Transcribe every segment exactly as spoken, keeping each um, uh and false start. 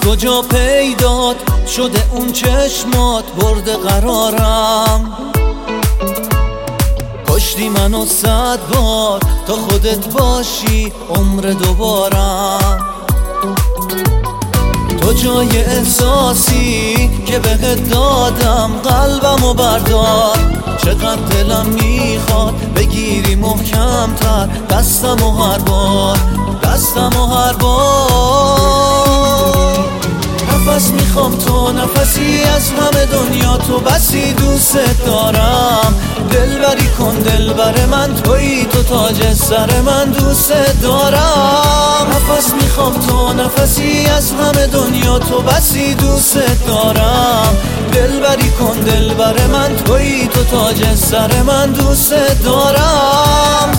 کجا پیدات شده اون چشمات برده قرارم، کشتی منو صد بار تا خودت باشی عمر دوبارم. تو جای احساسی که بهت دادم قلبمو بردار، چقدر دلم میخواد بگیری محکم تر دستمو هر بار، دستمو هر بار. نفس میخوام تو نفسی از همه دنیا، تو بسی دوست دارم. دلبری کن دلبر من تویی، تو تاج سر من دوست دارم. نفس میخوام تو نفسی از همه دنیا، تو بسی دوست دارم. دلبری کن دلبر من تویی، تو تاج سر من دوست دارم.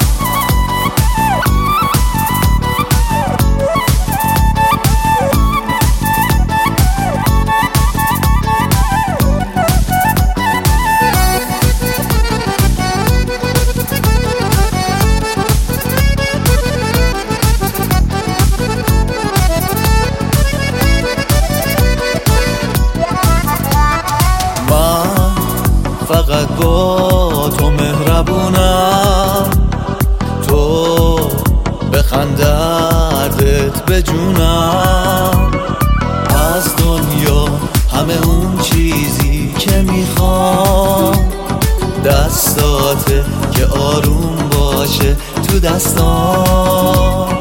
فقط با تو مهربونم، تو بخند دردت بجونم. از دنیا همه اون چیزی که میخوام دستاته که آروم باشه تو دستام.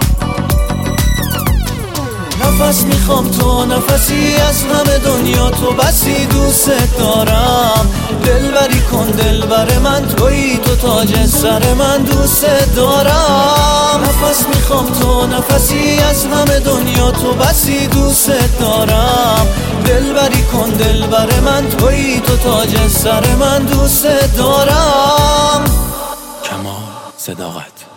نفس میخوام تو نفسی از همه دنیا، تو بسی دوست دارم. دلبری کن دلبر من تویی، تو تاج سر من دوست دارم. نفس میخوام تو نفسی از همه دنیا، تو بسی دوست دارم. دلبری کن دلبر من تویی، تو تاج سر من دوست دارم. کمال صداقت.